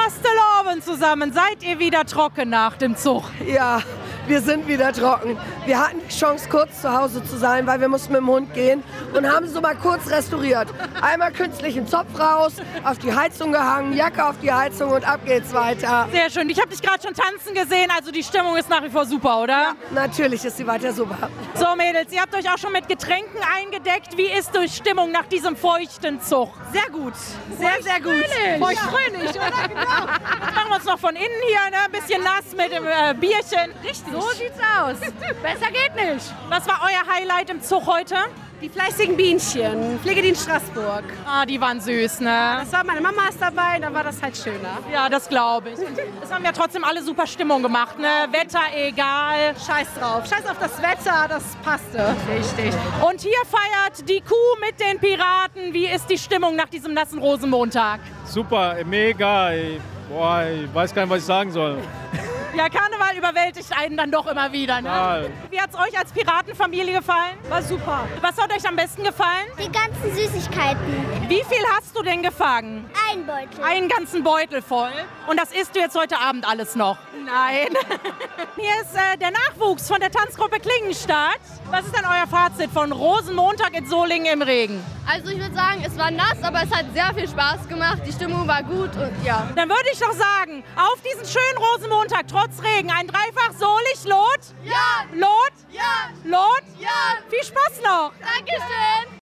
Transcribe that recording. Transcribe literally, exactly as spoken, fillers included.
Fastelovend zusammen, seid ihr wieder trocken nach dem Zug? Ja, wir sind wieder trocken. Wir hatten die Chance, kurz zu Hause zu sein, weil wir mussten mit dem Hund gehen und haben so mal kurz restauriert. Einmal künstlichen Zopf raus, auf die Heizung gehangen, Jacke auf die Heizung und ab geht's weiter. Sehr schön. Ich habe dich gerade schon tanzen gesehen, also die Stimmung ist nach wie vor super, oder? Ja, natürlich ist sie weiter super. So Mädels, ihr habt euch auch schon mit Getränken eingedeckt. Wie ist die Stimmung nach diesem feuchten Zug? Sehr gut. Sehr, sehr gut. Feucht-fröhlich, oder? Genau. Jetzt machen wir uns noch von innen hier, ne? Ein bisschen nass mit dem äh, Bierchen. Richtig. So sieht's aus. Besser geht nicht. Was war euer Highlight im Zug heute? Die fleißigen Bienchen, Pflegedienst Straßburg. Ah, die waren süß, ne? Das war meine Mama ist dabei, da war das halt schöner. Ja, das glaube ich. Es haben ja trotzdem alle super Stimmung gemacht, ne? Wetter egal. Scheiß drauf. Scheiß auf das Wetter, das passte. Richtig. Und hier feiert die Kuh mit den Piraten. Wie ist die Stimmung nach diesem nassen Rosenmontag? Super, mega. Ich, boah, ich weiß gar nicht, was ich sagen soll. Ja, Karneval überwältigt einen dann doch immer wieder, ne? Ja. Wie hat's euch als Piratenfamilie gefallen? War super. Was hat euch am besten gefallen? Die ganzen Süßigkeiten. Wie viel hast du denn gefangen? Ein Beutel. Einen ganzen Beutel voll. Und das isst du jetzt heute Abend alles noch? Nein. Hier ist äh, der Nachwuchs von der Tanzgruppe Klingenstadt. Was ist denn euer Fazit von Rosenmontag in Solingen im Regen? Also ich würde sagen, es war nass, aber es hat sehr viel Spaß gemacht. Die Stimmung war gut und ja. Dann würde ich doch sagen, auf diesen schönen Rosenmontag, trotz Regen, ein Dreifach Solig, Lot? Ja! Lot? Ja! Lot? Ja! Viel Spaß noch! Dankeschön!